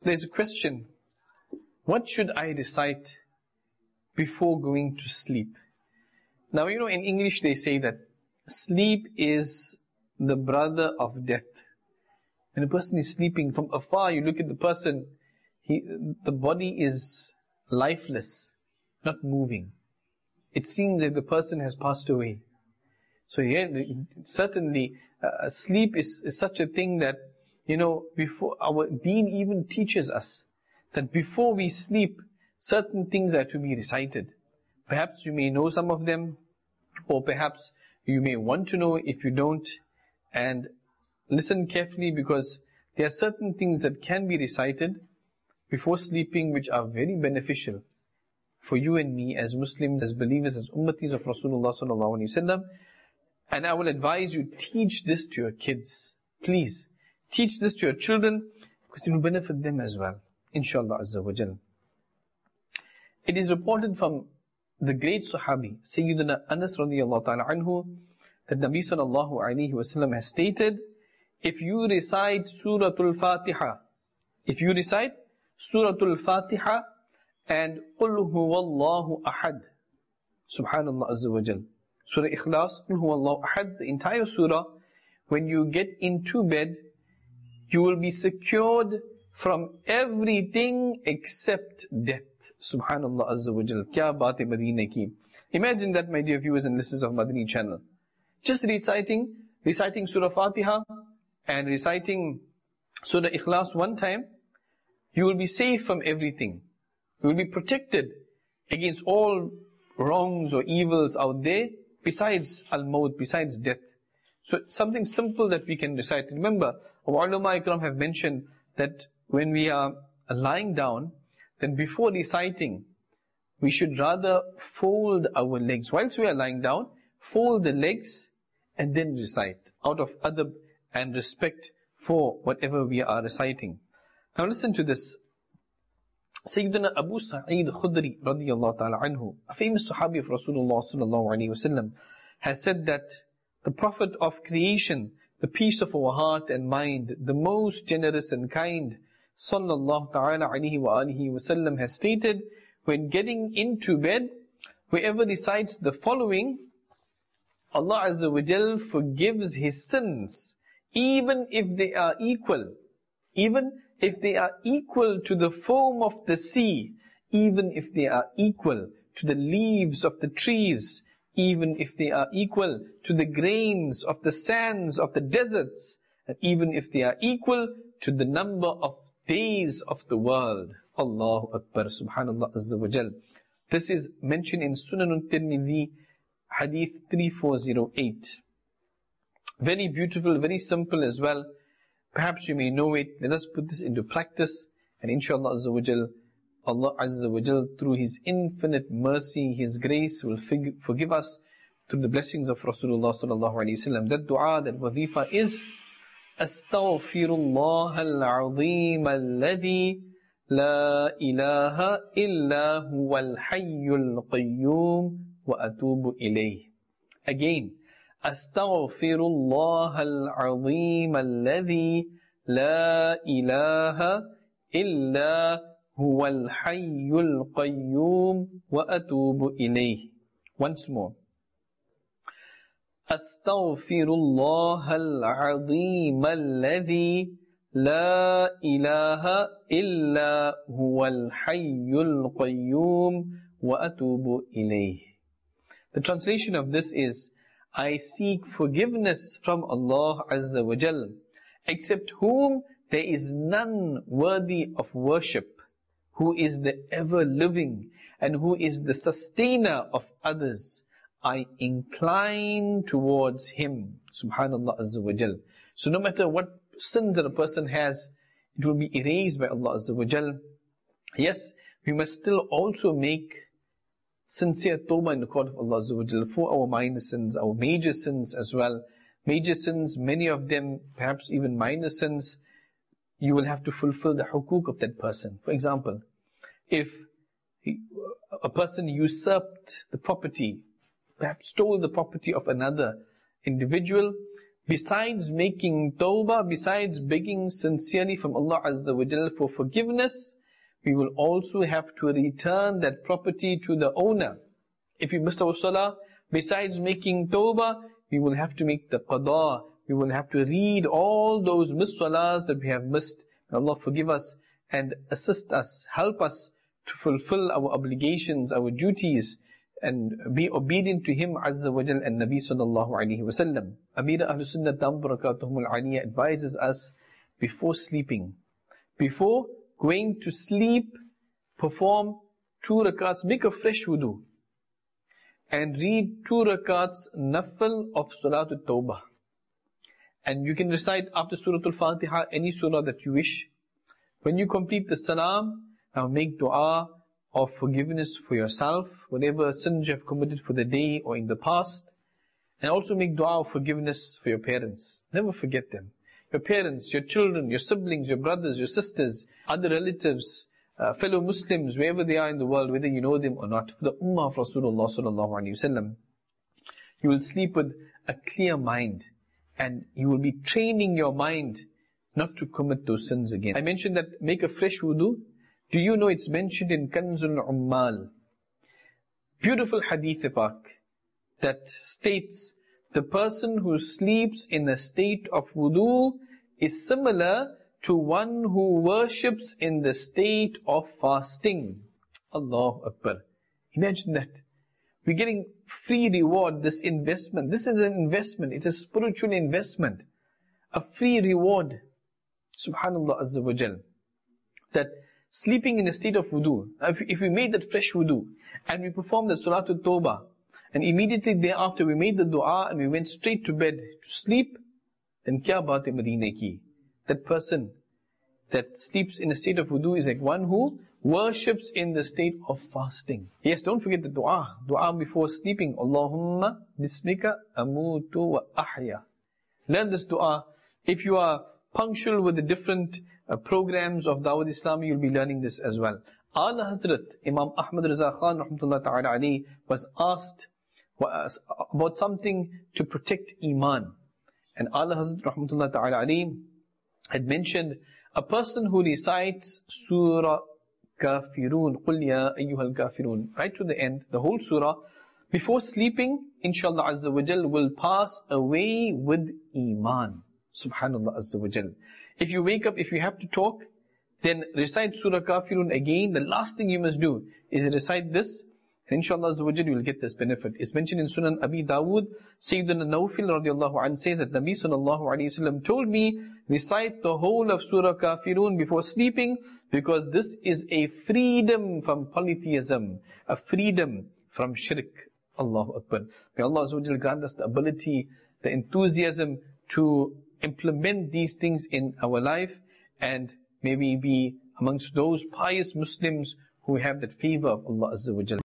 there's a question, what should I recite before going to sleep? Now, in English they say that sleep is the brother of death. When a person is sleeping, from afar you look at the person, the body is lifeless, not moving. It seems that the person has passed away. So certainly sleep is such a thing that, before our deen even teaches us that before we sleep, certain things are to be recited. Perhaps you may know some of them, or perhaps you may want to know if you don't. And listen carefully, because there are certain things that can be recited before sleeping which are very beneficial for you and me as Muslims, as believers, as ummatis of Rasulullah sallallahu alaihi wasallam. And I will advise you, teach this to your kids. Please, teach this to your children, because it will benefit them as well, inshallah azza wa jal. It is reported from the great Sahabi, Sayyidina Anas radiyallahu ta'ala anhu, that Nabi sallallahu alaihi wasallam has stated, if you recite Suratul Fatiha, and Qul huwallahu ahad, subhanallah azza wa jal, Surah Ikhlas, Qul huwallahu ahad, the entire surah, when you get into bed, you will be secured from everything except death. Subhanallah azza wa jal. Kya baat hai Madina ki. Imagine that, my dear viewers and listeners of Madani channel. Just reciting Surah Fatiha and reciting Surah Ikhlas one time, you will be safe from everything. You will be protected against all wrongs or evils out there, besides al-maut, besides death. So something simple that we can recite. Remember, our ulama ikram have mentioned that when we are lying down, then before reciting, we should rather fold our legs. Whilst we are lying down, fold the legs and then recite, out of adab and respect for whatever we are reciting. Now listen to this. Sayyidina Abu Sa'id Khudri radiyallahu ta'ala anhu, a famous Sahabi of Rasulullah sallallahu alaihi wasallam, has said that the Prophet of creation, the peace of our heart and mind, the most generous and kind, sallallahu ta'ala alaihi wa alihi wasallam, has stated, when getting into bed, whoever recites the following, Allah Azza wa Jal forgives his sins, even if they are equal. Even if they are equal to the foam of the sea, even if they are equal to the leaves of the trees, even if they are equal to the grains of the sands of the deserts, and even if they are equal to the number of days of the world. Allahu Akbar, subhanallah azza wa jal. This is mentioned in Sunan al-Tirmidhi, hadith 3408. Very beautiful, very simple as well. Perhaps you may know it. Let us put this into practice, and inshallah azza wa jal, Allah azza wa jal, through His infinite mercy, His grace, will forgive us through the blessings of Rasulullah sallallahu alaihi wasallam. That dua, that wazifa is Astaghfirullah al-azim alladhi la ilaha illa huwa al-hayyul qayyum wa atubu ilayh. Again, Astaghfirullah al-azim alladhi la ilaha illa huwa al-hayyul qayyum wa atubu ilayh. Once more. Astaghfirullah al-azim alladhi la ilaha illa huwa al-hayyul qayyum wa atubu ilayh. The translation of this is, I seek forgiveness from Allah Azza wa Jal, except whom there is none worthy of worship, who is the ever-living and who is the sustainer of others. I incline towards Him. Subhanallah Azza wa Jal. So no matter what sins that a person has, it will be erased by Allah Azza wa Jal. Yes, we must still also make sincere tawbah in the court of Allah Azza wa Jal for our minor sins, our major sins as well. Major sins, many of them, perhaps even minor sins, you will have to fulfill the hukuk of that person. For example, if a person usurped the property, perhaps stole the property of another individual, besides making tawbah, besides begging sincerely from Allah Azza wa Jal for forgiveness, we will also have to return that property to the owner. If we missed our salah, besides making tawbah, we will have to make the qada. We will have to read all those missed salahs that we have missed. May Allah forgive us and assist us, help us to fulfill our obligations, our duties, and be obedient to Him Azza wa Jal and Nabi Sallallahu Alaihi Wasallam. Amira Ahlus Sunnah Dam Barakatuhum Al-Aliyah advises us before sleeping, before going to sleep, perform 2 rakats, make a fresh wudu, and read 2 rakats nafil of Salatul Tawbah. And you can recite after Surah Al-Fatiha any surah that you wish. When you complete the salam, now make dua of forgiveness for yourself, whatever sins you have committed for the day or in the past. And also make dua of forgiveness for your parents. Never forget them. Your parents, your children, your siblings, your brothers, your sisters, other relatives, fellow Muslims, wherever they are in the world, whether you know them or not. For the ummah of Rasulullah Sallallahu Alaihi Wasallam. You will sleep with a clear mind. And you will be training your mind not to commit those sins again. I mentioned that make a fresh wudu. Do you know it's mentioned in Kanzul Ummal? Beautiful hadith pak that states the person who sleeps in a state of wudu is similar to one who worships in the state of fasting. Allahu Akbar. Imagine that. We're getting free reward, this investment. This is an investment. It's a spiritual investment. A free reward. Subhanallah Azza wa Jal. That sleeping in a state of wudu. If we made that fresh wudu and we performed the Salatul Tawbah and immediately thereafter we made the dua and we went straight to bed to sleep, then kya baat hai Madina ki? That person that sleeps in a state of wudu is like one who worships in the state of fasting. Yes, don't forget the dua. Dua before sleeping. Allahumma bismika amutu wa ahya. Learn this dua. If you are punctual with the different programs of Dawud Islami, you'll be learning this as well. Ala Hazrat Imam Ahmad Raza Khan rahmatullah ta'ala alayhi was asked about something to protect Iman. And Ala Hazrat rahmatullah ta'ala alayhi had mentioned a person who recites Surah Kafirun, Qul ya ayyuhal kafirun, right to the end, the whole surah, before sleeping, inshallah Azza wa Jal will pass away with Iman. Subhanallah Azza wa Jal. If you wake up, if you have to talk, then recite Surah Kafirun again. The last thing you must do is recite this, and inshallah Azza wa Jal you will get this benefit. It's mentioned in Sunan Abi Dawood. Sayyidina Nawfil radiallahu anhu says that Nabi sallallahu alayhi wa sallam told me, recite the whole of Surah Kafirun before sleeping, because this is a freedom from polytheism, a freedom from shirk. Allahu Akbar. May Allah Azza wa Jal grant us the ability, the enthusiasm to implement these things in our life, and may we be amongst those pious Muslims who have that favor of Allah Azza wa Jal.